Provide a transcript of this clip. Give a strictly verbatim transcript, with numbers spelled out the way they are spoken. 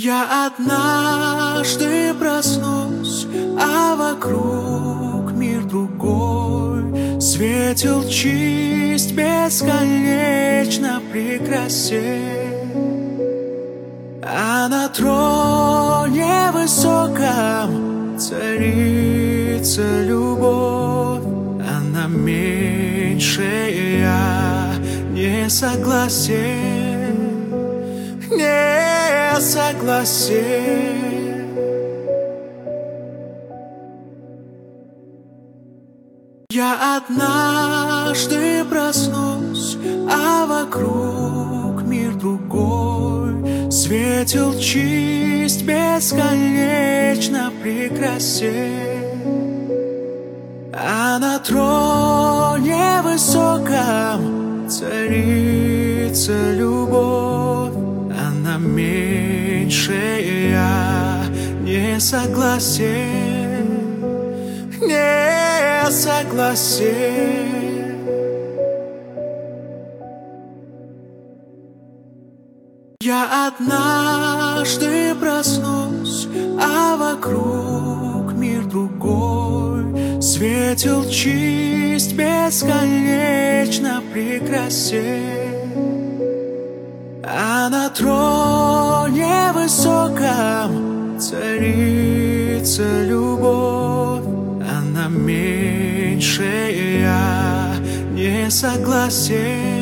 Я однажды проснусь, а вокруг мир другой, светил чист, бесконечно прекрасен. А на троне высоком царица любовь, она меньше я не согласен, не согласен. Я однажды проснусь, а вокруг мир другой, светил чист, бесконечно прекрасен. А на троне высоком царица любовь, она меньше я не согласен, не согласен. Я однажды проснусь, а вокруг мир другой, светил чист, бесконечно прекрасен. А на троне высоком царица любовь, она меньше я не согласен,